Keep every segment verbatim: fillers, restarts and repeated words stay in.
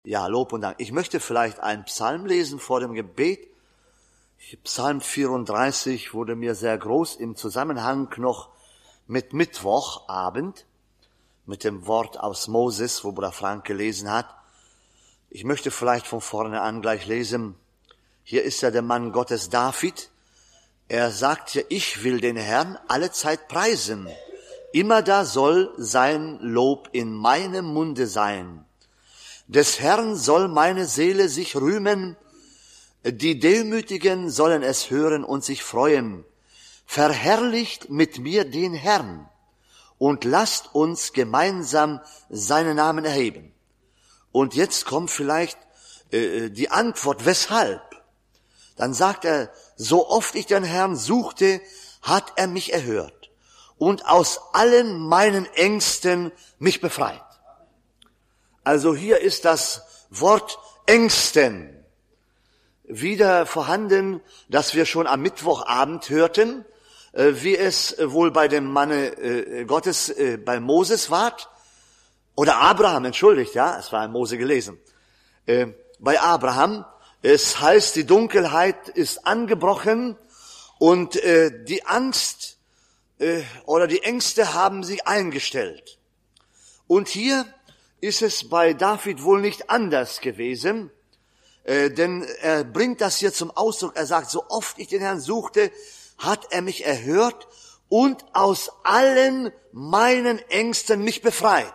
Ja, Lob und Dank. Ich möchte vielleicht einen Psalm lesen vor dem Gebet. Psalm vierunddreißig wurde mir sehr groß im Zusammenhang noch mit Mittwochabend, mit dem Wort aus Moses, wo Bruder Frank gelesen hat. Ich möchte vielleicht von vorne an gleich lesen. Hier ist ja der Mann Gottes David. Er sagt ja, ich will den Herrn allezeit preisen. Immer da soll sein Lob in meinem Munde sein. Des Herrn soll meine Seele sich rühmen, die Demütigen sollen es hören und sich freuen. Verherrlicht mit mir den Herrn und lasst uns gemeinsam seinen Namen erheben. Und jetzt kommt vielleicht äh, die Antwort, weshalb? Dann sagt er, so oft ich den Herrn suchte, hat er mich erhört und aus allen meinen Ängsten mich befreit. Also hier ist das Wort Ängsten wieder vorhanden, das wir schon am Mittwochabend hörten, wie es wohl bei dem Manne Gottes, bei Moses war, oder Abraham, entschuldigt, ja, es war in Mose gelesen. Bei Abraham, es heißt, die Dunkelheit ist angebrochen und die Angst oder die Ängste haben sich eingestellt. Und hier ist es bei David wohl nicht anders gewesen, äh, denn er bringt das hier zum Ausdruck. Er sagt, so oft ich den Herrn suchte, hat er mich erhört und aus allen meinen Ängsten mich befreit.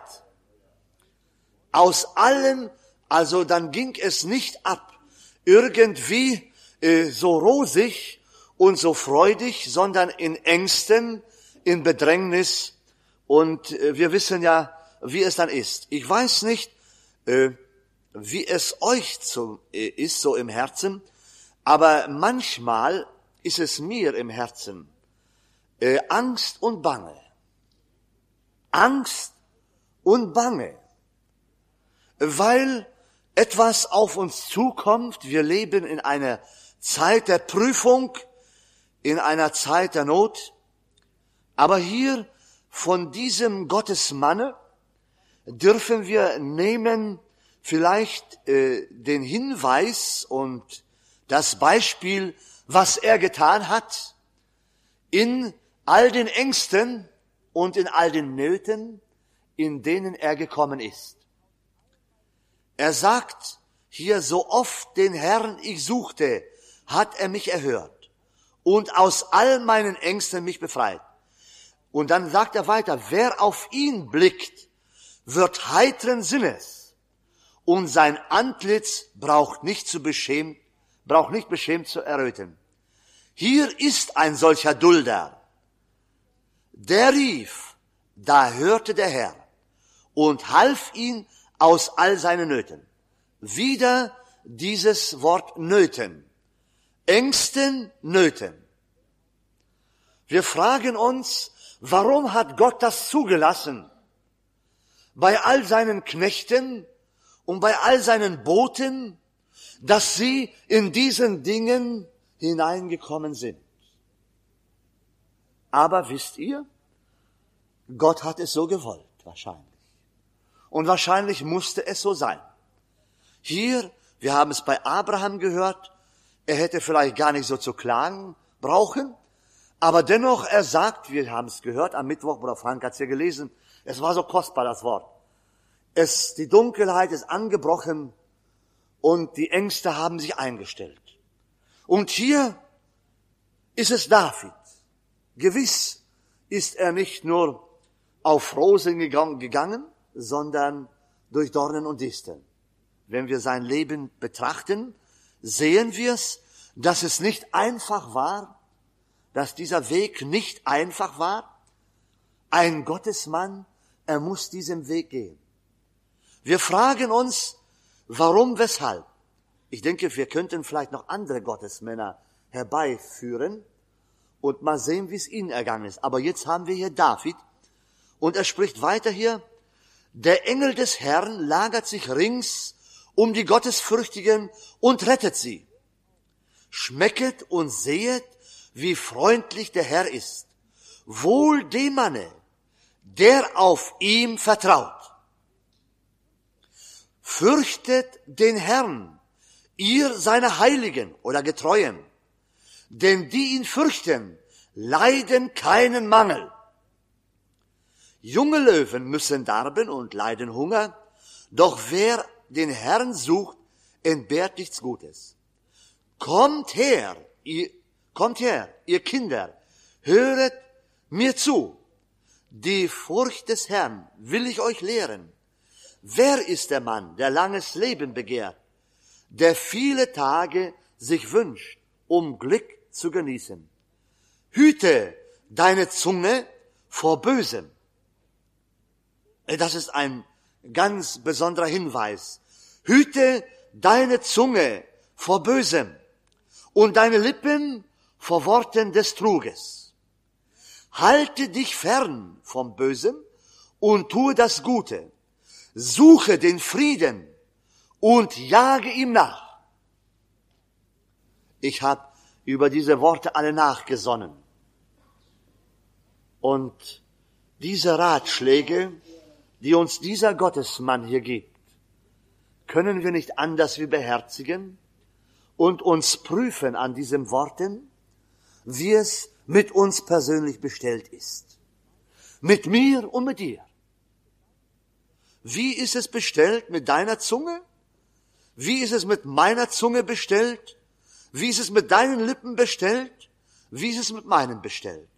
Aus allen, also dann ging es nicht ab, irgendwie äh, so rosig und so freudig, sondern in Ängsten, in Bedrängnis. Und äh, wir wissen ja, wie es dann ist. Ich weiß nicht, äh, wie es euch zu, äh, ist, so im Herzen, aber manchmal ist es mir im Herzen äh, Angst und Bange. Angst und Bange. Weil etwas auf uns zukommt. Wir leben in einer Zeit der Prüfung, in einer Zeit der Not. Aber hier von diesem Gottesmanne dürfen wir nehmen vielleicht äh, den Hinweis und das Beispiel, was er getan hat, in all den Ängsten und in all den Nöten, in denen er gekommen ist. Er sagt hier, so oft den Herrn ich suchte, hat er mich erhört und aus all meinen Ängsten mich befreit. Und dann sagt er weiter, wer auf ihn blickt, wird heiteren Sinnes und sein Antlitz braucht nicht zu beschämt, braucht nicht beschämt zu erröten. Hier ist ein solcher Dulder. Der rief, da hörte der Herr und half ihn aus all seinen Nöten. Wieder dieses Wort Nöten. Ängsten, Nöten. Wir fragen uns, warum hat Gott das zugelassen? Bei all seinen Knechten und bei all seinen Boten, dass sie in diesen Dingen hineingekommen sind. Aber wisst ihr, Gott hat es so gewollt, wahrscheinlich. Und wahrscheinlich musste es so sein. Hier, wir haben es bei Abraham gehört, er hätte vielleicht gar nicht so zu klagen brauchen, aber dennoch, er sagt, wir haben es gehört, am Mittwoch, Bruder Frank hat es hier gelesen, es war so kostbar, das Wort. Es, die Dunkelheit ist angebrochen und die Ängste haben sich eingestellt. Und hier ist es David. Gewiss ist er nicht nur auf Rosen gegangen, sondern durch Dornen und Disteln. Wenn wir sein Leben betrachten, sehen wir es, dass es nicht einfach war, dass dieser Weg nicht einfach war. Ein Gottesmann, er muss diesen Weg gehen. Wir fragen uns, warum, weshalb. Ich denke, wir könnten vielleicht noch andere Gottesmänner herbeiführen und mal sehen, wie es ihnen ergangen ist. Aber jetzt haben wir hier David und er spricht weiter hier, der Engel des Herrn lagert sich rings um die Gottesfürchtigen und rettet sie. Schmecket und sehet, wie freundlich der Herr ist. Wohl dem Manne, der auf ihm vertraut. Fürchtet den Herrn, ihr seine Heiligen oder Getreuen, denn die ihn fürchten, leiden keinen Mangel. Junge Löwen müssen darben und leiden Hunger, doch wer den Herrn sucht, entbehrt nichts Gutes. Kommt her, ihr, kommt her, ihr Kinder, höret mir zu. Die Furcht des Herrn will ich euch lehren. Wer ist der Mann, der langes Leben begehrt, der viele Tage sich wünscht, um Glück zu genießen? Hüte deine Zunge vor Bösem. Das ist ein ganz besonderer Hinweis. Hüte deine Zunge vor Bösem und deine Lippen vor Worten des Truges. Halte dich fern vom Bösen und tue das Gute. Suche den Frieden und jage ihm nach. Ich habe über diese Worte alle nachgesonnen. Und diese Ratschläge, die uns dieser Gottesmann hier gibt, können wir nicht anders wie beherzigen und uns prüfen an diesen Worten, wie es mit uns persönlich bestellt ist. Mit mir und mit dir. Wie ist es bestellt mit deiner Zunge? Wie ist es mit meiner Zunge bestellt? Wie ist es mit deinen Lippen bestellt? Wie ist es mit meinen bestellt?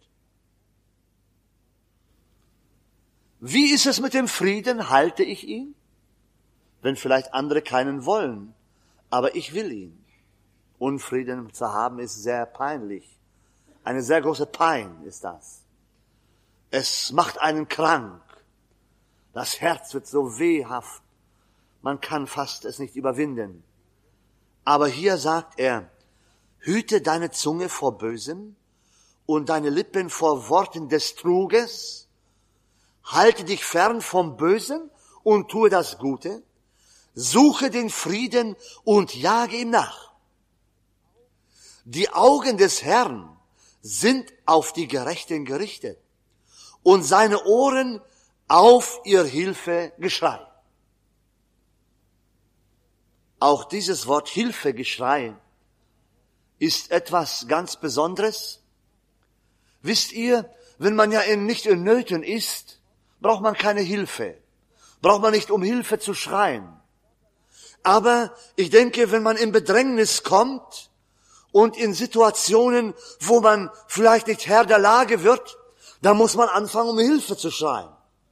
Wie ist es mit dem Frieden? Halte ich ihn? Wenn vielleicht andere keinen wollen, aber ich will ihn. Unfrieden zu haben ist sehr peinlich. Eine sehr große Pein ist das. Es macht einen krank. Das Herz wird so wehhaft. Man kann fast es nicht überwinden. Aber hier sagt er, hüte deine Zunge vor Bösem und deine Lippen vor Worten des Truges. Halte dich fern vom Bösen und tue das Gute. Suche den Frieden und jage ihm nach. Die Augen des Herrn sind auf die Gerechten gerichtet und seine Ohren auf ihr Hilfegeschrei. Auch dieses Wort Hilfegeschrei ist etwas ganz Besonderes. Wisst ihr, wenn man ja in, nicht in Nöten ist, braucht man keine Hilfe. Braucht man nicht um Hilfe zu schreien. Aber ich denke, wenn man in Bedrängnis kommt und in Situationen, wo man vielleicht nicht Herr der Lage wird, dann muss man anfangen, um Hilfe zu schreien.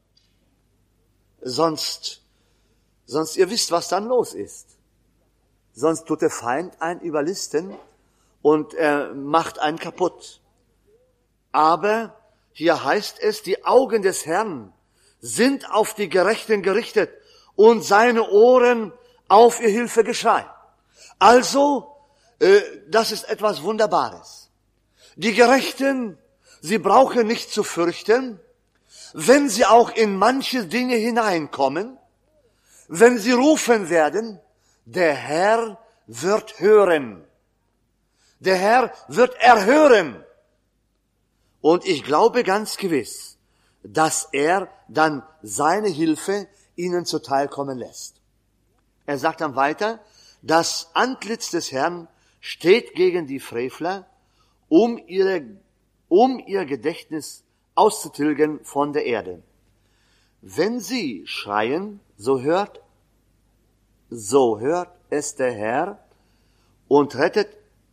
Sonst, sonst ihr wisst, was dann los ist. Sonst tut der Feind einen überlisten und er macht einen kaputt. Aber hier heißt es, die Augen des Herrn sind auf die Gerechten gerichtet und seine Ohren auf ihr Hilfegeschrei. Also, äh, das ist etwas Wunderbares. Die Gerechten, sie brauchen nicht zu fürchten, wenn sie auch in manche Dinge hineinkommen, wenn sie rufen werden, der Herr wird hören. Der Herr wird erhören. Und ich glaube ganz gewiss, dass er dann seine Hilfe ihnen zuteil kommen lässt. Er sagt dann weiter, das Antlitz des Herrn steht gegen die Frevler, um ihre, um ihr Gedächtnis auszutilgen von der Erde. Wenn sie schreien, so hört, so hört es der Herr und rettet,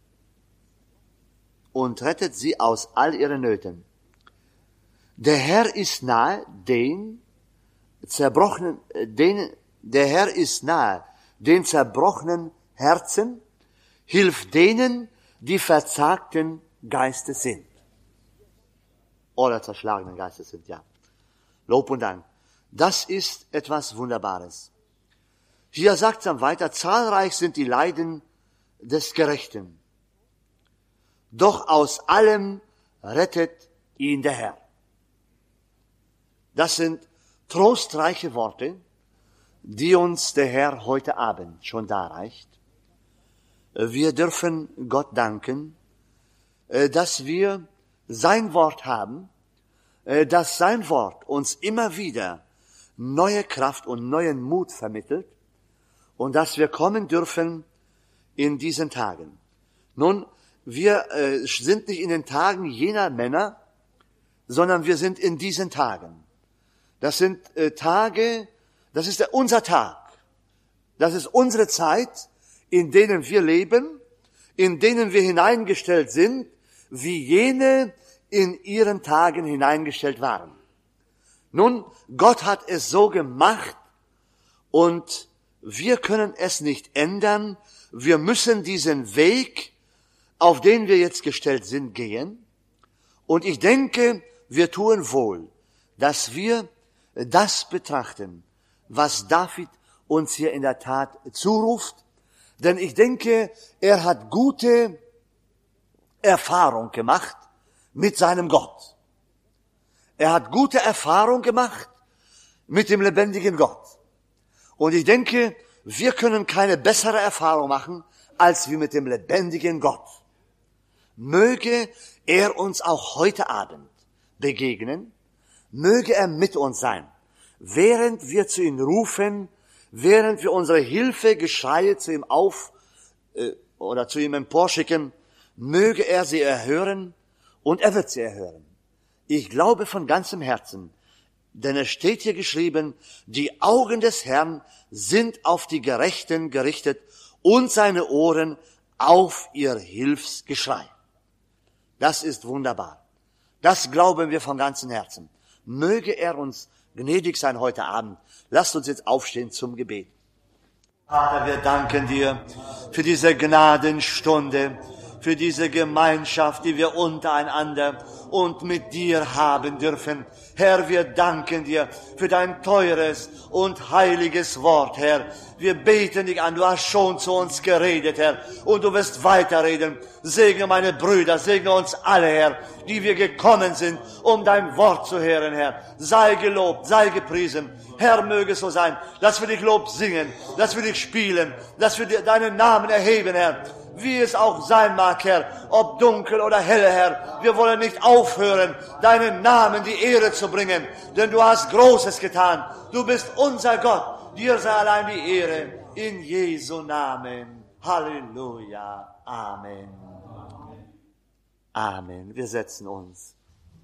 und rettet sie aus all ihren Nöten. Der Herr ist nahe, den zerbrochenen, den, der Herr ist nahe, den zerbrochenen Herzen, hilft denen, die verzagten Geistes sind. Oder zerschlagenen Geistes sind, ja. Lob und Dank. Das ist etwas Wunderbares. Hier sagt es dann weiter, zahlreich sind die Leiden des Gerechten. Doch aus allem rettet ihn der Herr. Das sind trostreiche Worte, die uns der Herr heute Abend schon darreicht. Wir dürfen Gott danken, dass wir sein Wort haben, dass sein Wort uns immer wieder neue Kraft und neuen Mut vermittelt, und dass wir kommen dürfen in diesen Tagen. Nun, wir äh, sind nicht in den Tagen jener Männer, sondern wir sind in diesen Tagen. Das sind äh, Tage, das ist der, unser Tag. Das ist unsere Zeit, in denen wir leben, in denen wir hineingestellt sind, wie jene in ihren Tagen hineingestellt waren. Nun, Gott hat es so gemacht und wir können es nicht ändern. Wir müssen diesen Weg, auf den wir jetzt gestellt sind, gehen. Und ich denke, wir tun wohl, dass wir das betrachten, was David uns hier in der Tat zuruft. Denn ich denke, er hat gute Erfahrung gemacht mit seinem Gott. Er hat gute Erfahrung gemacht mit dem lebendigen Gott. Und ich denke, wir können keine bessere Erfahrung machen, als wir mit dem lebendigen Gott. Möge er uns auch heute Abend begegnen, möge er mit uns sein, während wir zu ihm rufen, während wir unsere Hilfegeschreie zu ihm auf äh, oder zu ihm emporschicken, möge er sie erhören und er wird sie erhören. Ich glaube von ganzem Herzen, denn es steht hier geschrieben, die Augen des Herrn sind auf die Gerechten gerichtet und seine Ohren auf ihr Hilfsgeschrei. Das ist wunderbar. Das glauben wir von ganzem Herzen. Möge er uns gnädig sein heute Abend. Lasst uns jetzt aufstehen zum Gebet. Vater, wir danken dir für diese Gnadenstunde, für diese Gemeinschaft, die wir untereinander und mit dir haben dürfen. Herr, wir danken dir für dein teures und heiliges Wort, Herr. Wir beten dich an, du hast schon zu uns geredet, Herr, und du wirst weiterreden. Segne meine Brüder, segne uns alle, Herr, die wir gekommen sind, um dein Wort zu hören, Herr. Sei gelobt, sei gepriesen. Herr, möge es so sein, dass wir dich Lob singen, dass wir dich spielen, dass wir deinen Namen erheben, Herr. Wie es auch sein mag, Herr, ob dunkel oder helle, Herr, wir wollen nicht aufhören, deinen Namen die Ehre zu bringen, denn du hast Großes getan. Du bist unser Gott, dir sei allein die Ehre, in Jesu Namen. Halleluja, Amen. Amen. Wir setzen uns.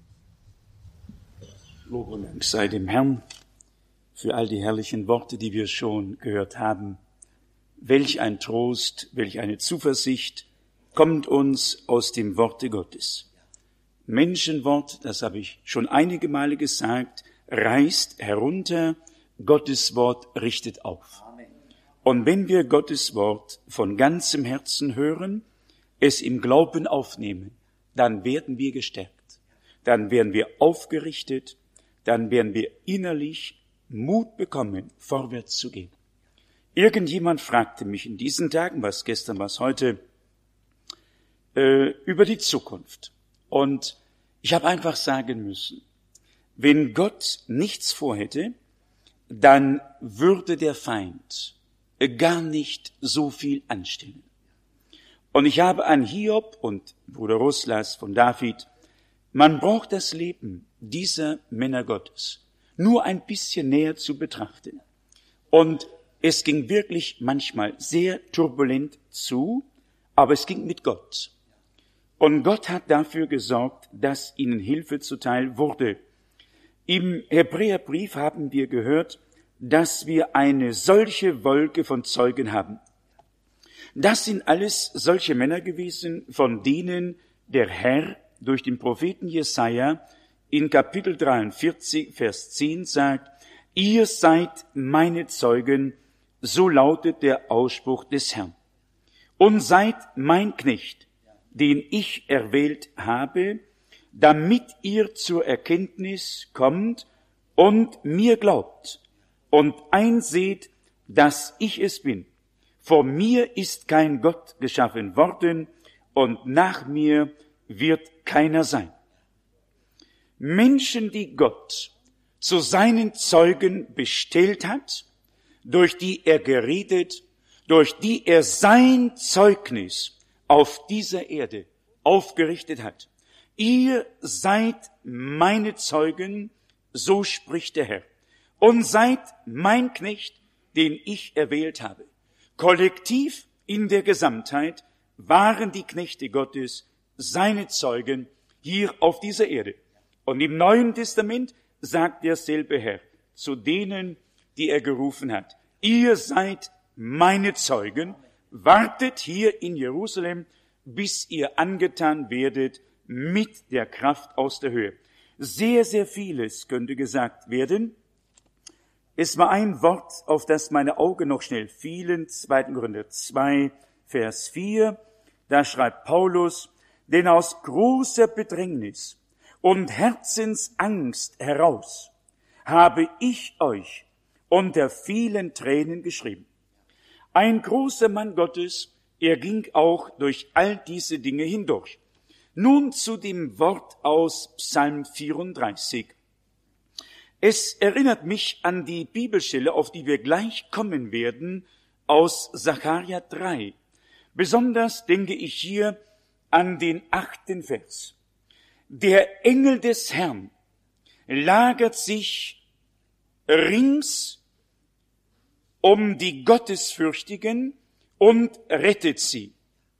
Lob und Dank sei dem Herrn für all die herrlichen Worte, die wir schon gehört haben. Welch ein Trost, welch eine Zuversicht kommt uns aus dem Worte Gottes. Menschenwort, das habe ich schon einige Male gesagt, reißt herunter, Gottes Wort richtet auf. Und wenn wir Gottes Wort von ganzem Herzen hören, es im Glauben aufnehmen, dann werden wir gestärkt, dann werden wir aufgerichtet, dann werden wir innerlich Mut bekommen, vorwärts zu gehen. Irgendjemand fragte mich in diesen Tagen, was gestern, was heute, äh, über die Zukunft. Und ich habe einfach sagen müssen, wenn Gott nichts vorhätte, dann würde der Feind gar nicht so viel anstellen. Und ich habe an Hiob und Bruder Ruslas von David, man braucht das Leben dieser Männer Gottes nur ein bisschen näher zu betrachten. Und es ging wirklich manchmal sehr turbulent zu, aber es ging mit Gott. Und Gott hat dafür gesorgt, dass ihnen Hilfe zuteil wurde. Im Hebräerbrief haben wir gehört, dass wir eine solche Wolke von Zeugen haben. Das sind alles solche Männer gewesen, von denen der Herr durch den Propheten Jesaja in Kapitel dreiundvierzig, Vers zehn sagt, ihr seid meine Zeugen, so lautet der Ausspruch des Herrn. Und seid mein Knecht, den ich erwählt habe, damit ihr zur Erkenntnis kommt und mir glaubt und einseht, dass ich es bin. Vor mir ist kein Gott geschaffen worden und nach mir wird keiner sein. Menschen, die Gott zu seinen Zeugen bestellt hat, durch die er geredet, durch die er sein Zeugnis auf dieser Erde aufgerichtet hat. Ihr seid meine Zeugen, so spricht der Herr, und seid mein Knecht, den ich erwählt habe. kollektiv in der Gesamtheit waren die Knechte Gottes seine Zeugen hier auf dieser Erde. Und im Neuen Testament sagt derselbe Herr zu denen, die er gerufen hat: Ihr seid meine Zeugen, wartet hier in Jerusalem, bis ihr angetan werdet mit der Kraft aus der Höhe. Sehr, sehr vieles könnte gesagt werden. Es war ein Wort, auf das meine Augen noch schnell fielen, zweiter Korinther zwei, Vers vier. Da schreibt Paulus: Denn aus großer Bedrängnis und Herzensangst heraus habe ich euch unter vielen Tränen geschrieben. Ein großer Mann Gottes, er ging auch durch all diese Dinge hindurch. Nun zu dem Wort aus Psalm vierunddreißig. Es erinnert mich an die Bibelstelle, auf die wir gleich kommen werden, aus Sacharja drei. Besonders denke ich hier an den achten Vers. Der Engel des Herrn lagert sich rings um die Gottesfürchtigen und rettet sie.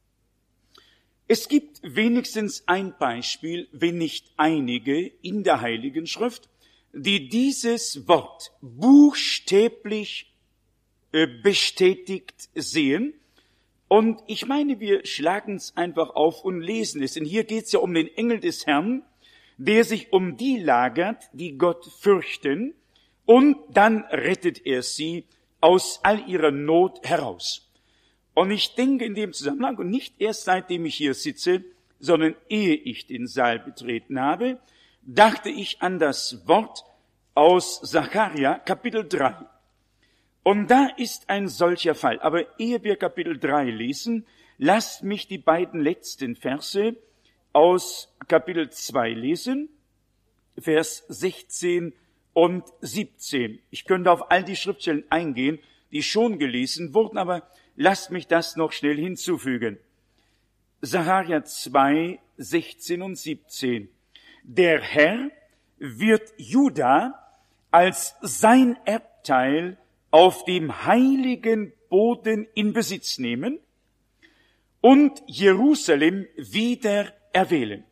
Es gibt wenigstens ein Beispiel, wenn nicht einige, in der Heiligen Schrift, die dieses Wort buchstäblich äh, bestätigt sehen. Und ich meine, wir schlagen es einfach auf und lesen es. Denn hier geht es ja um den Engel des Herrn, der sich um die lagert, die Gott fürchten, und dann rettet er sie aus all ihrer Not heraus. Und ich denke in dem Zusammenhang, und nicht erst seitdem ich hier sitze, sondern ehe ich den Saal betreten habe, dachte ich an das Wort aus Sacharja, Kapitel drei. Und da ist ein solcher Fall. Aber ehe wir Kapitel drei lesen, lasst mich die beiden letzten Verse aus Kapitel zwei lesen, Vers sechzehn und siebzehn. Ich könnte auf all die Schriftstellen eingehen, die schon gelesen wurden, aber lasst mich das noch schnell hinzufügen. Sacharja zwei, sechzehn und siebzehn. Der Herr wird Juda als sein Erbteil auf dem heiligen Boden in Besitz nehmen und Jerusalem wieder erwählen.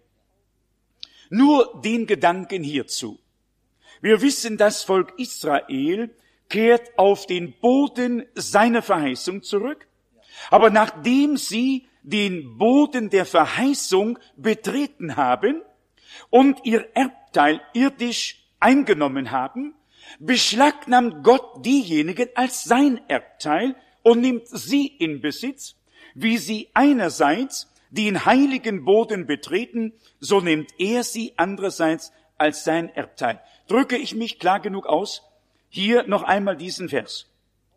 Nur den Gedanken hierzu. Wir wissen, das Volk Israel kehrt auf den Boden seiner Verheißung zurück, aber nachdem sie den Boden der Verheißung betreten haben und ihr Erbteil irdisch eingenommen haben, beschlagnahmt Gott diejenigen als sein Erbteil und nimmt sie in Besitz, wie sie einerseits den heiligen Boden betreten, so nimmt er sie andererseits als sein Erbteil. Drücke ich mich klar genug aus? Hier noch einmal diesen Vers.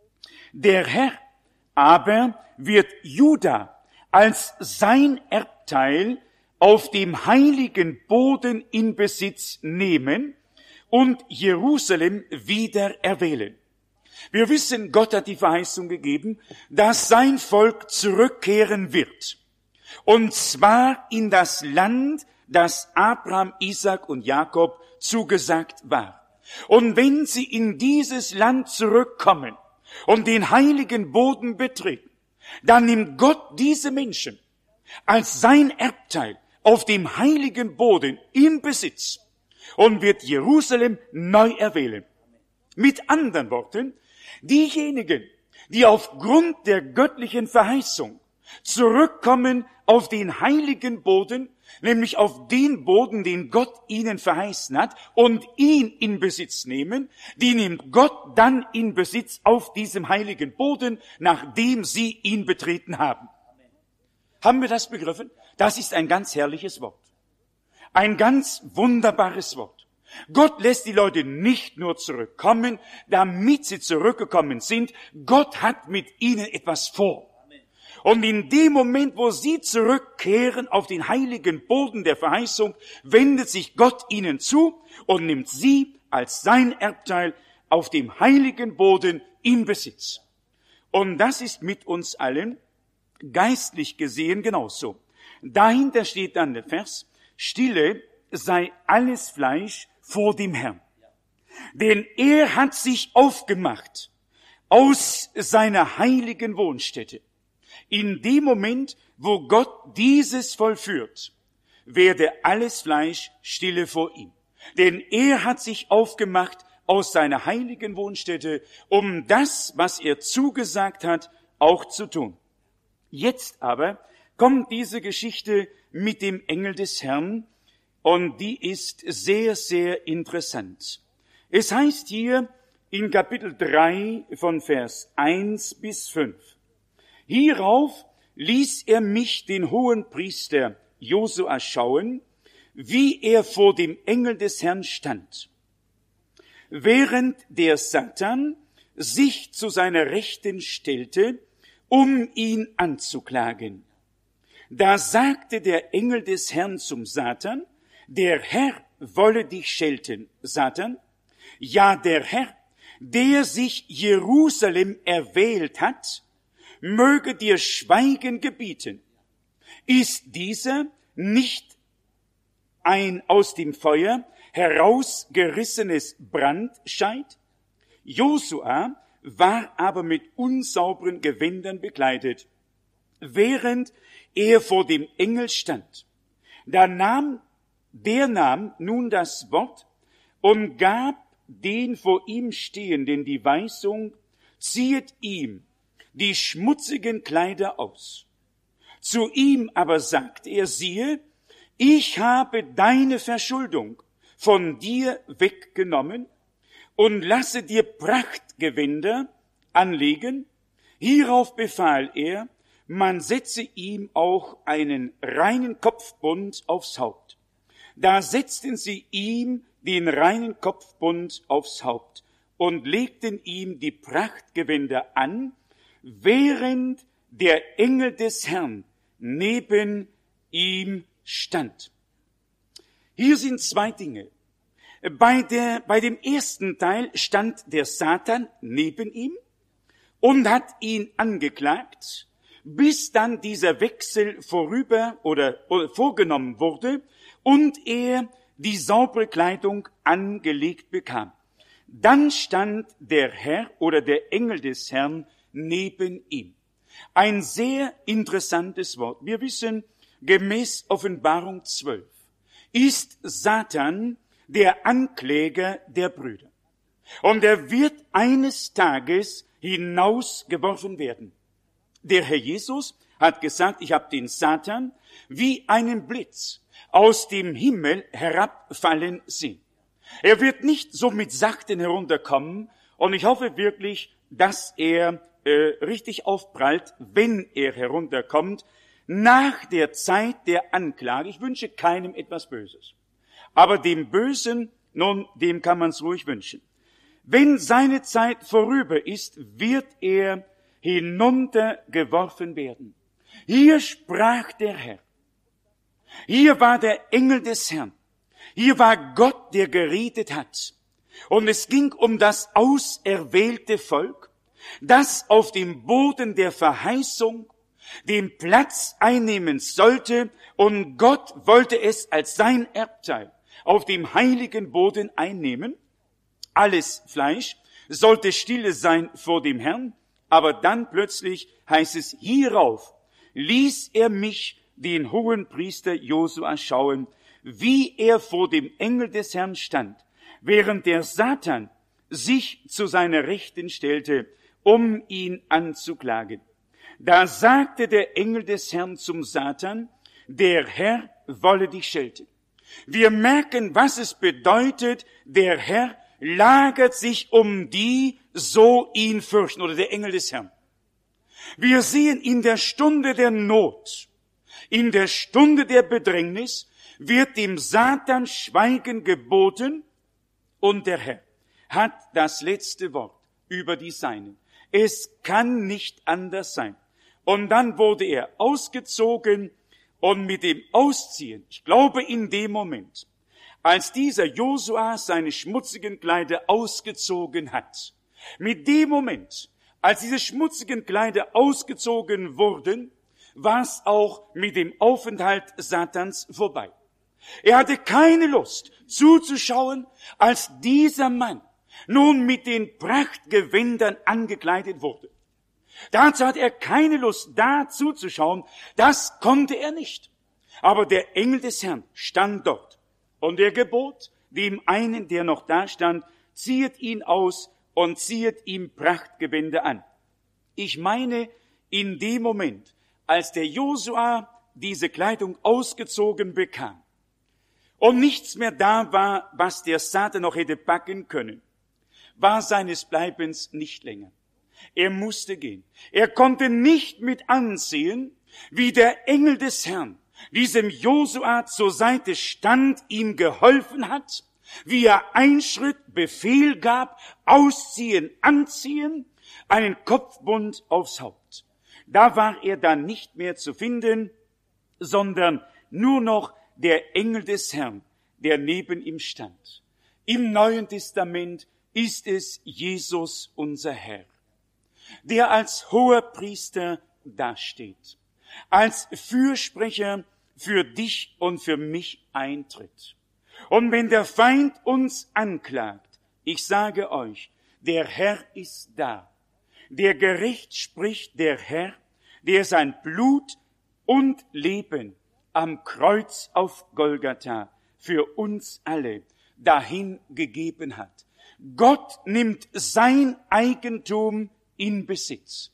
Der Herr aber wird Juda als sein Erbteil auf dem heiligen Boden in Besitz nehmen und Jerusalem wieder erwählen. Wir wissen, Gott hat die Verheißung gegeben, dass sein Volk zurückkehren wird. Und zwar in das Land, das Abraham, Isaac und Jakob zugesagt war. Und wenn sie in dieses Land zurückkommen und den heiligen Boden betreten, dann nimmt Gott diese Menschen als sein Erbteil auf dem heiligen Boden in Besitz und wird Jerusalem neu erwählen. Mit anderen Worten, diejenigen, die aufgrund der göttlichen Verheißung zurückkommen auf den heiligen Boden, nämlich auf den Boden, den Gott ihnen verheißen hat, und ihn in Besitz nehmen, die nimmt Gott dann in Besitz auf diesem heiligen Boden, nachdem sie ihn betreten haben. Haben wir das begriffen? Das ist ein ganz herrliches Wort. Ein ganz wunderbares Wort. Gott lässt die Leute nicht nur zurückkommen, damit sie zurückgekommen sind. Gott hat mit ihnen etwas vor. Und in dem Moment, wo sie zurückkehren auf den heiligen Boden der Verheißung, wendet sich Gott ihnen zu und nimmt sie als sein Erbteil auf dem heiligen Boden in Besitz. Und das ist mit uns allen geistlich gesehen genauso. Dahinter steht dann der Vers: Stille sei alles Fleisch vor dem Herrn. Denn er hat sich aufgemacht, aus seiner heiligen Wohnstätte. In dem Moment, wo Gott dieses vollführt, werde alles Fleisch stille vor ihm. Denn er hat sich aufgemacht aus seiner heiligen Wohnstätte, um das, was er zugesagt hat, auch zu tun. Jetzt aber kommt diese Geschichte mit dem Engel des Herrn, und die ist sehr, sehr interessant. Es heißt hier in Kapitel drei von Vers eins bis fünf, hierauf ließ er mich, den Hohenpriester Josua, schauen, wie er vor dem Engel des Herrn stand, während der Satan sich zu seiner Rechten stellte, um ihn anzuklagen. Da sagte der Engel des Herrn zum Satan, der Herr wolle dich schelten, Satan. Ja, der Herr, der sich Jerusalem erwählt hat, möge dir Schweigen gebieten. Ist dieser nicht ein aus dem Feuer herausgerissenes Brandscheit? Josua war aber mit unsauberen Gewändern bekleidet, während er vor dem Engel stand. Da nahm, der nahm nun das Wort und gab den vor ihm Stehenden die Weisung, ziehet ihm die schmutzigen Kleider aus. Zu ihm aber sagt er, siehe, ich habe deine Verschuldung von dir weggenommen und lasse dir Prachtgewänder anlegen. Hierauf befahl er, man setze ihm auch einen reinen Kopfbund aufs Haupt. Da setzten sie ihm den reinen Kopfbund aufs Haupt und legten ihm die Prachtgewänder an, während der Engel des Herrn neben ihm stand. Hier sind zwei Dinge. Bei der, bei dem ersten Teil stand der Satan neben ihm und hat ihn angeklagt, bis dann dieser Wechsel vorüber oder, oder vorgenommen wurde und er die saubere Kleidung angelegt bekam. Dann stand der Herr oder der Engel des Herrn neben ihm. Ein sehr interessantes Wort. Wir wissen, gemäß Offenbarung zwölf ist Satan der Ankläger der Brüder. Und er wird eines Tages hinausgeworfen werden. Der Herr Jesus hat gesagt, ich habe den Satan wie einen Blitz aus dem Himmel herabfallen sehen. Er wird nicht so mit Sachten herunterkommen, und ich hoffe wirklich, dass er äh, richtig aufprallt, wenn er herunterkommt, nach der Zeit der Anklage. Ich wünsche keinem etwas Böses. Aber dem Bösen, nun, dem kann man es ruhig wünschen. Wenn seine Zeit vorüber ist, wird er hinuntergeworfen werden. Hier sprach der Herr. Hier war der Engel des Herrn. Hier war Gott, der geredet hat. Und es ging um das auserwählte Volk, das auf dem Boden der Verheißung den Platz einnehmen sollte, und Gott wollte es als sein Erbteil auf dem heiligen Boden einnehmen. Alles Fleisch sollte stille sein vor dem Herrn, aber dann plötzlich heißt es, hierauf ließ er mich, den Hohenpriester Josua, schauen, wie er vor dem Engel des Herrn stand, während der Satan sich zu seiner Rechten stellte, um ihn anzuklagen. Da sagte der Engel des Herrn zum Satan, der Herr wolle dich schelten. Wir merken, was es bedeutet, der Herr lagert sich um die, so ihn fürchten, oder der Engel des Herrn. Wir sehen, in der Stunde der Not, in der Stunde der Bedrängnis wird dem Satan Schweigen geboten, und der Herr hat das letzte Wort über die Seinen. Es kann nicht anders sein. Und dann wurde er ausgezogen, und mit dem Ausziehen, ich glaube in dem Moment, als dieser Josua seine schmutzigen Kleider ausgezogen hat, mit dem Moment, als diese schmutzigen Kleider ausgezogen wurden, war es auch mit dem Aufenthalt Satans vorbei. Er hatte keine Lust zuzuschauen, als dieser Mann nun mit den Prachtgewändern angekleidet wurde. Dazu hat er keine Lust, da zuzuschauen, das konnte er nicht. Aber der Engel des Herrn stand dort, und er gebot dem einen, der noch da stand, ziehet ihn aus und ziehet ihm Prachtgewänder an. Ich meine, in dem Moment, als der Josua diese Kleidung ausgezogen bekam und nichts mehr da war, was der Satan noch hätte packen können, war seines Bleibens nicht länger. Er musste gehen. Er konnte nicht mit ansehen, wie der Engel des Herrn diesem Josua zur Seite stand, ihm geholfen hat, wie er einschritt, Befehl gab, ausziehen, anziehen, einen Kopfbund aufs Haupt. Da war er dann nicht mehr zu finden, sondern nur noch der Engel des Herrn, der neben ihm stand. Im Neuen Testament ist es Jesus, unser Herr, der als hoher Priester dasteht, als Fürsprecher für dich und für mich eintritt. Und wenn der Feind uns anklagt, ich sage euch, der Herr ist da, der gerecht spricht, der Herr, der sein Blut und Leben am Kreuz auf Golgatha für uns alle dahin gegeben hat. Gott nimmt sein Eigentum in Besitz,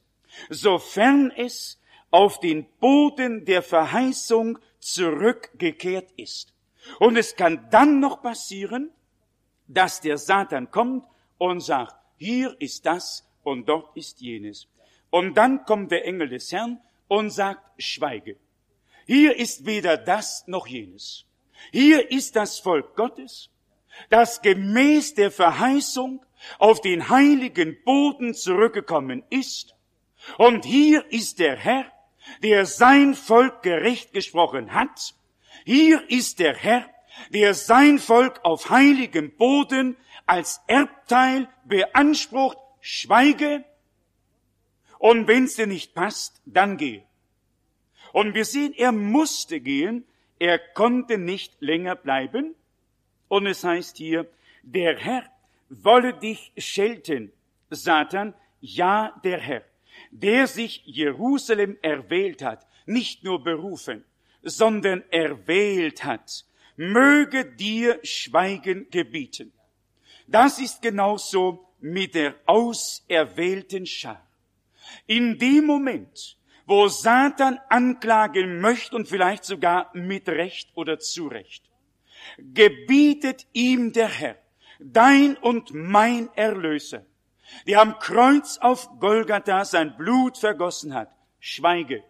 sofern es auf den Boden der Verheißung zurückgekehrt ist. Und es kann dann noch passieren, dass der Satan kommt und sagt, hier ist das und dort ist jenes. Und dann kommt der Engel des Herrn und sagt, schweige. Hier ist weder das noch jenes. Hier ist das Volk Gottes, das gemäß der Verheißung auf den heiligen Boden zurückgekommen ist. Und hier ist der Herr, der sein Volk gerecht gesprochen hat. Hier ist der Herr, der sein Volk auf heiligem Boden als Erbteil beansprucht. Schweige, und wenn es dir nicht passt, dann geh. Und wir sehen, er musste gehen, er konnte nicht länger bleiben. Und es heißt hier, der Herr wolle dich schelten, Satan, ja der Herr, der sich Jerusalem erwählt hat, nicht nur berufen, sondern erwählt hat, möge dir Schweigen gebieten. Das ist genauso mit der auserwählten Schar. In dem Moment, wo Satan anklagen möchte und vielleicht sogar mit Recht oder zu Recht, gebietet ihm der Herr, dein und mein Erlöser, der am Kreuz auf Golgatha sein Blut vergossen hat, schweige.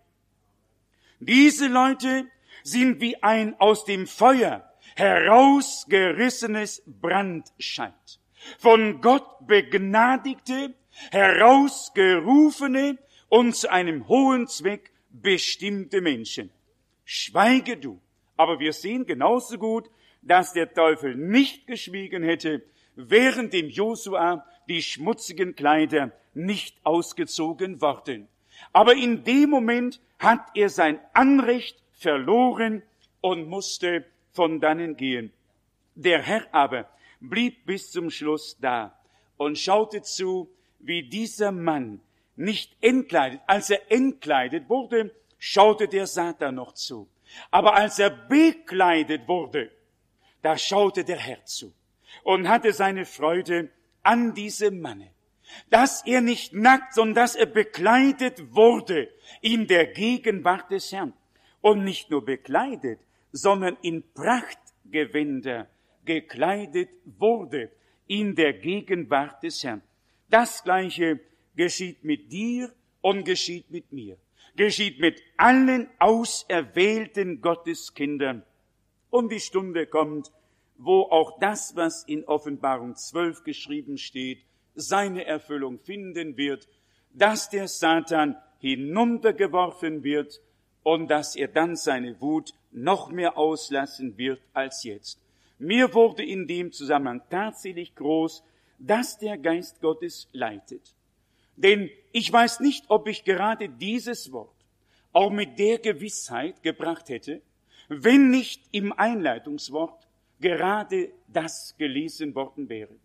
Diese Leute sind wie ein aus dem Feuer herausgerissenes Brandscheit. Von Gott begnadigte, herausgerufene und zu einem hohen Zweck bestimmte Menschen. Schweige du. Aber wir sehen genauso gut, dass der Teufel nicht geschwiegen hätte, während dem Josua die schmutzigen Kleider nicht ausgezogen worden. Aber in dem Moment hat er sein Anrecht verloren und musste von dannen gehen. Der Herr aber blieb bis zum Schluss da und schaute zu, wie dieser Mann nicht entkleidet. Als er entkleidet wurde, schaute der Satan noch zu. Aber als er bekleidet wurde, da schaute der Herr zu und hatte seine Freude an diesem Manne, dass er nicht nackt, sondern dass er bekleidet wurde in der Gegenwart des Herrn. Und nicht nur bekleidet, sondern in Prachtgewänder gekleidet wurde in der Gegenwart des Herrn. Das Gleiche geschieht mit dir und geschieht mit mir. Geschieht mit allen auserwählten Gotteskindern. Und die Stunde kommt, wo auch das, was in Offenbarung zwölf geschrieben steht, seine Erfüllung finden wird, dass der Satan hinuntergeworfen wird und dass er dann seine Wut noch mehr auslassen wird als jetzt. Mir wurde in dem Zusammenhang tatsächlich groß, dass der Geist Gottes leitet. Denn ich weiß nicht, ob ich gerade dieses Wort auch mit der Gewissheit gebracht hätte, wenn nicht im Einleitungswort gerade das gelesen worden wäre.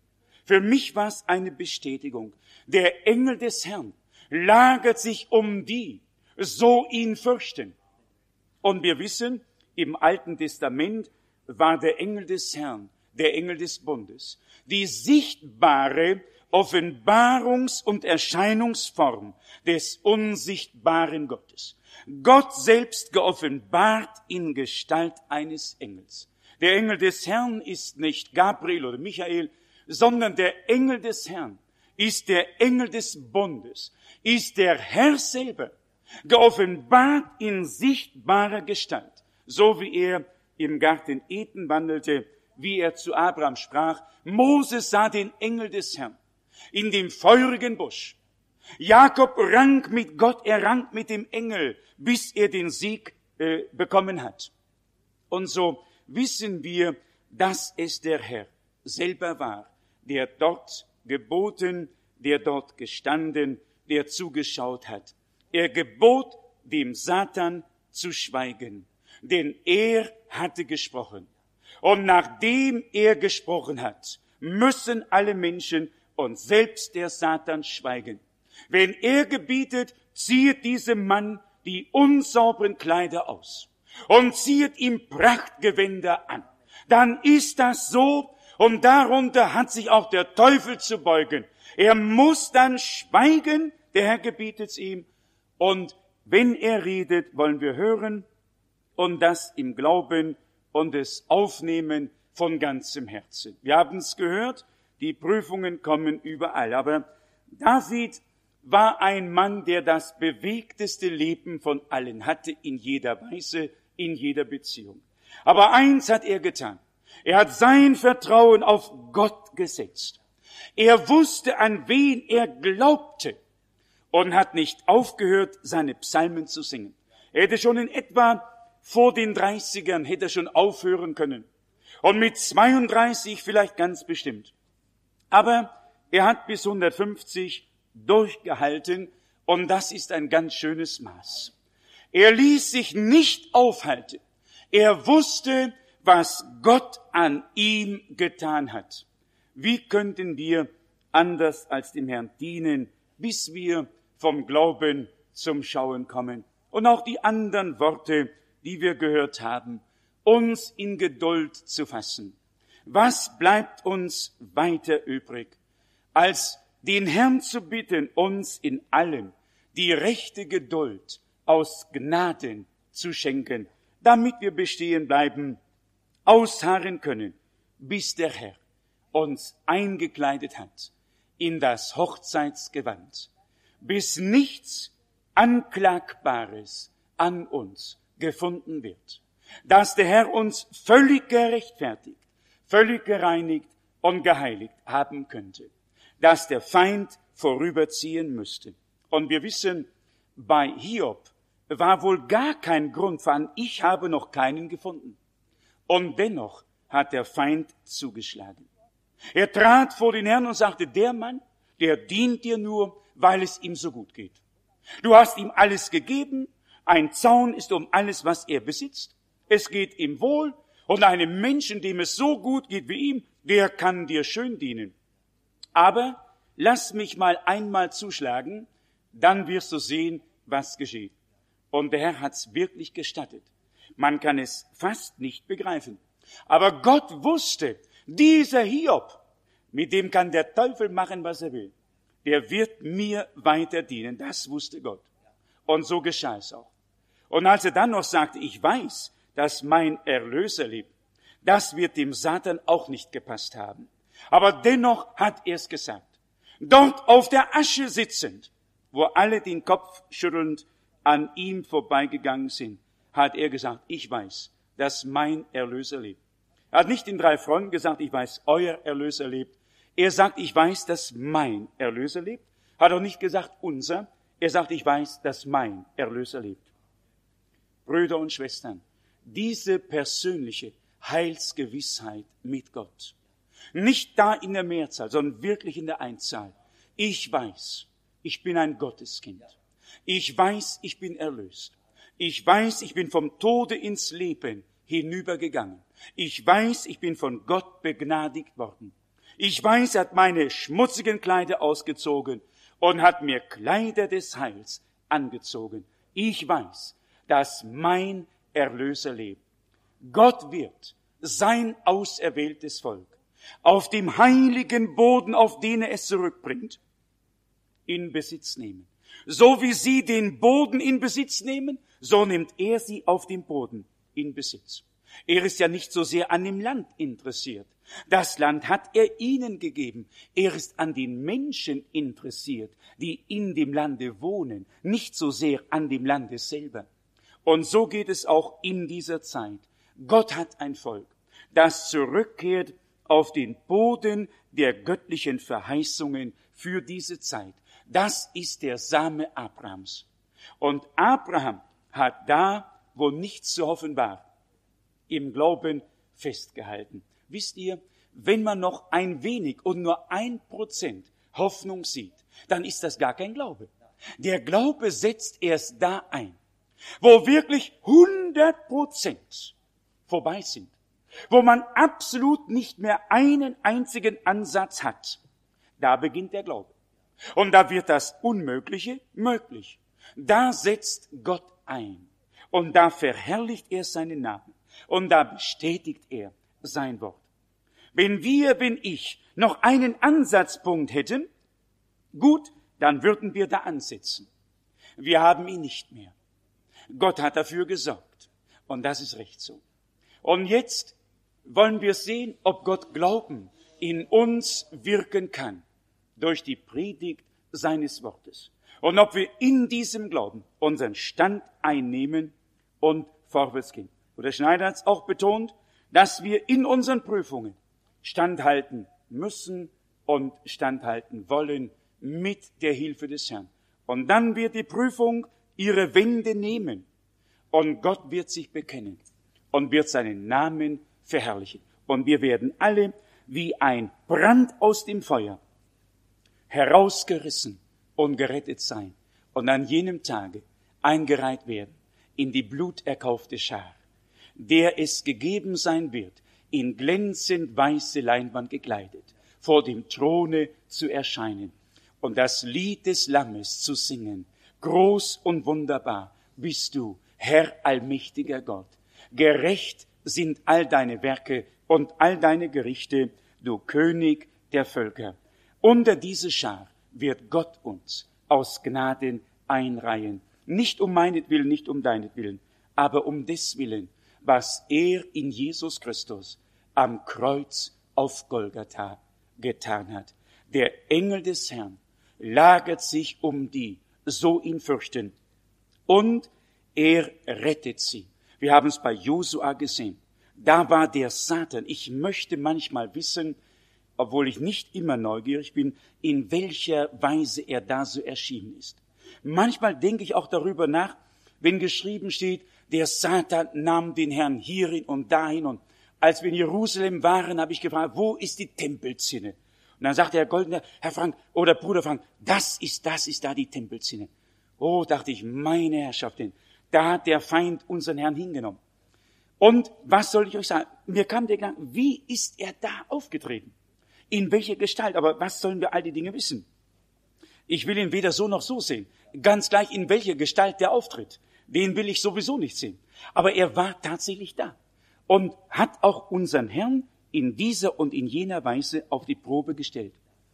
Für mich war es eine Bestätigung. Der Engel des Herrn lagert sich um die, so ihn fürchten. Und wir wissen, im Alten Testament war der Engel des Herrn, der Engel des Bundes, die sichtbare Offenbarungs- und Erscheinungsform des unsichtbaren Gottes. Gott selbst geoffenbart in Gestalt eines Engels. Der Engel des Herrn ist nicht Gabriel oder Michael, sondern der Engel des Herrn ist der Engel des Bundes, ist der Herr selber, geoffenbart in sichtbarer Gestalt, so wie er im Garten Eden wandelte, wie er zu Abraham sprach. Moses sah den Engel des Herrn in dem feurigen Busch. Jakob rang mit Gott, er rang mit dem Engel, bis er den Sieg äh, bekommen hat. Und so wissen wir, dass es der Herr selber war, der dort geboten, der dort gestanden, der zugeschaut hat. Er gebot dem Satan zu schweigen, denn er hatte gesprochen. Und nachdem er gesprochen hat, müssen alle Menschen und selbst der Satan schweigen. Wenn er gebietet, ziehet diesem Mann die unsauberen Kleider aus und ziehet ihm Prachtgewänder an. Dann ist das so, und darunter hat sich auch der Teufel zu beugen. Er muss dann schweigen, der Herr gebietet es ihm. Und wenn er redet, wollen wir hören und das im Glauben und es aufnehmen von ganzem Herzen. Wir haben es gehört, die Prüfungen kommen überall. Aber David war ein Mann, der das bewegteste Leben von allen hatte, in jeder Weise, in jeder Beziehung. Aber eins hat er getan. Er hat sein Vertrauen auf Gott gesetzt. Er wusste, an wen er glaubte und hat nicht aufgehört, seine Psalmen zu singen. Er hätte schon in etwa vor den dreißigern hätte er schon aufhören können. Und mit zweiunddreißig vielleicht ganz bestimmt. Aber er hat bis hundertfünfzig durchgehalten und das ist ein ganz schönes Maß. Er ließ sich nicht aufhalten. Er wusste, was Gott an ihm getan hat. Wie könnten wir anders als dem Herrn dienen, bis wir vom Glauben zum Schauen kommen? Und auch die anderen Worte, die wir gehört haben, uns in Geduld zu fassen. Was bleibt uns weiter übrig, als den Herrn zu bitten, uns in allem die rechte Geduld aus Gnaden zu schenken, damit wir bestehen bleiben, ausharren können, bis der Herr uns eingekleidet hat in das Hochzeitsgewand, bis nichts Anklagbares an uns gefunden wird, dass der Herr uns völlig gerechtfertigt, völlig gereinigt und geheiligt haben könnte, dass der Feind vorüberziehen müsste. Und wir wissen, bei Hiob war wohl gar kein Grund vorhanden, ich habe noch keinen gefunden. Und dennoch hat der Feind zugeschlagen. Er trat vor den Herrn und sagte, der Mann, der dient dir nur, weil es ihm so gut geht. Du hast ihm alles gegeben, ein Zaun ist um alles, was er besitzt. Es geht ihm wohl und einem Menschen, dem es so gut geht wie ihm, der kann dir schön dienen. Aber lass mich mal einmal zuschlagen, dann wirst du sehen, was geschieht. Und der Herr hat's wirklich gestattet. Man kann es fast nicht begreifen. Aber Gott wusste, dieser Hiob, mit dem kann der Teufel machen, was er will. Der wird mir weiter dienen. Das wusste Gott. Und so geschah es auch. Und als er dann noch sagte, ich weiß, dass mein Erlöser lebt, das wird dem Satan auch nicht gepasst haben. Aber dennoch hat er es gesagt. Dort auf der Asche sitzend, wo alle den Kopf schüttelnd an ihm vorbeigegangen sind, hat er gesagt, ich weiß, dass mein Erlöser lebt. Er hat nicht den drei Freunden gesagt, ich weiß, euer Erlöser lebt. Er sagt, ich weiß, dass mein Erlöser lebt. Hat auch nicht gesagt, unser. Er sagt, ich weiß, dass mein Erlöser lebt. Brüder und Schwestern, diese persönliche Heilsgewissheit mit Gott. Nicht da in der Mehrzahl, sondern wirklich in der Einzahl. Ich weiß, ich bin ein Gotteskind. Ich weiß, ich bin erlöst. Ich weiß, ich bin vom Tode ins Leben hinübergegangen. Ich weiß, ich bin von Gott begnadigt worden. Ich weiß, er hat meine schmutzigen Kleider ausgezogen und hat mir Kleider des Heils angezogen. Ich weiß, dass mein Erlöser lebt. Gott wird sein auserwähltes Volk auf dem heiligen Boden, auf den er es zurückbringt, in Besitz nehmen. So wie sie den Boden in Besitz nehmen, so nimmt er sie auf dem Boden in Besitz. Er ist ja nicht so sehr an dem Land interessiert. Das Land hat er ihnen gegeben. Er ist an den Menschen interessiert, die in dem Lande wohnen, nicht so sehr an dem Lande selber. Und so geht es auch in dieser Zeit. Gott hat ein Volk, das zurückkehrt auf den Boden der göttlichen Verheißungen für diese Zeit. Das ist der Same Abrahams. Und Abraham hat da, wo nichts zu hoffen war, im Glauben festgehalten. Wisst ihr, wenn man noch ein wenig und nur ein Prozent Hoffnung sieht, dann ist das gar kein Glaube. Der Glaube setzt erst da ein, wo wirklich hundert Prozent vorbei sind, wo man absolut nicht mehr einen einzigen Ansatz hat. Da beginnt der Glaube. Und da wird das Unmögliche möglich. Da setzt Gott ein. Und da verherrlicht er seinen Namen. Und da bestätigt er sein Wort. Wenn wir, wenn ich noch einen Ansatzpunkt hätten, gut, dann würden wir da ansetzen. Wir haben ihn nicht mehr. Gott hat dafür gesorgt. Und das ist recht so. Und jetzt wollen wir sehen, ob Gott Glauben in uns wirken kann durch die Predigt seines Wortes. Und ob wir in diesem Glauben unseren Stand einnehmen und vorwärts gehen. Oder Schneider hat es auch betont, dass wir in unseren Prüfungen standhalten müssen und standhalten wollen mit der Hilfe des Herrn. Und dann wird die Prüfung ihre Wende nehmen und Gott wird sich bekennen und wird seinen Namen verherrlichen. Und wir werden alle wie ein Brand aus dem Feuer herausgerissen und gerettet sein und an jenem Tage eingereiht werden in die bluterkaufte Schar, der es gegeben sein wird, in glänzend weiße Leinwand gekleidet, vor dem Throne zu erscheinen und das Lied des Lammes zu singen. Groß und wunderbar bist du, Herr allmächtiger Gott. Gerecht sind all deine Werke und all deine Gerichte, du König der Völker. Unter diese Schar wird Gott uns aus Gnaden einreihen. Nicht um meinetwillen, nicht um deinetwillen, aber um deswillen, was er in Jesus Christus am Kreuz auf Golgatha getan hat. Der Engel des Herrn lagert sich um die, so ihn fürchten, und er rettet sie. Wir haben es bei Josua gesehen. Da war der Satan. Ich möchte manchmal wissen, obwohl ich nicht immer neugierig bin, in welcher Weise er da so erschienen ist. Manchmal denke ich auch darüber nach, wenn geschrieben steht, der Satan nahm den Herrn hierin und dahin. Und als wir in Jerusalem waren, habe ich gefragt, wo ist die Tempelzinne? Und dann sagte Herr Goldner, Herr Frank oder Bruder Frank, das ist, das ist da die Tempelzinne. Oh, dachte ich, meine Herrschaftin, da hat der Feind unseren Herrn hingenommen. Und was soll ich euch sagen? Mir kam der Gedanke, wie ist er da aufgetreten? In welcher Gestalt? Aber was sollen wir all die Dinge wissen? Ich will ihn weder so noch so sehen. Ganz gleich, in welcher Gestalt der auftritt. Den will ich sowieso nicht sehen. Aber er war tatsächlich da und hat auch unseren Herrn in dieser und in jener Weise auf die Probe gestellt.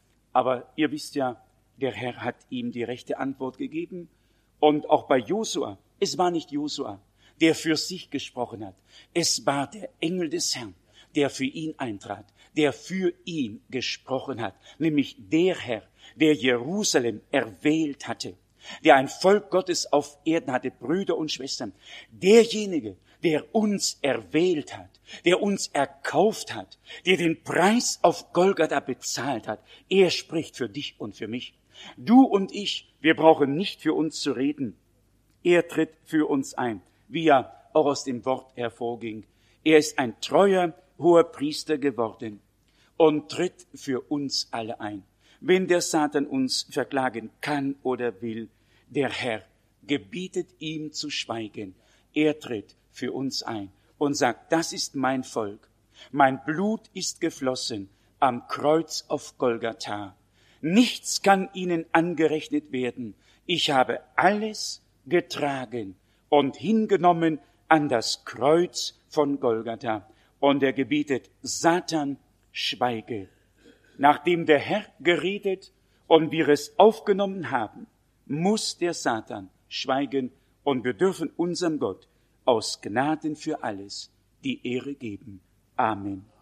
Aber ihr wisst ja, der Herr hat ihm die rechte Antwort gegeben. Und auch bei Josua, es war nicht Josua, der für sich gesprochen hat. Es war der Engel des Herrn, der für ihn eintrat, der für ihn gesprochen hat, nämlich der Herr, der Jerusalem erwählt hatte, der ein Volk Gottes auf Erden hatte, Brüder und Schwestern, derjenige, der uns erwählt hat, der uns erkauft hat, der den Preis auf Golgatha bezahlt hat. Er spricht für dich und für mich. Du und ich, wir brauchen nicht für uns zu reden. Er tritt für uns ein, wie ja auch aus dem Wort hervorging. Er ist ein treuer hoher Priester geworden und tritt für uns alle ein. Wenn der Satan uns verklagen kann oder will, der Herr gebietet ihm zu schweigen. Er tritt für uns ein und sagt, das ist mein Volk. Mein Blut ist geflossen am Kreuz auf Golgatha. Nichts kann ihnen angerechnet werden. Ich habe alles getragen und hingenommen an das Kreuz von Golgatha. Und er gebietet, Satan, schweige. Nachdem der Herr geredet und wir es aufgenommen haben, muss der Satan schweigen und wir dürfen unserem Gott aus Gnaden für alles die Ehre geben. Amen.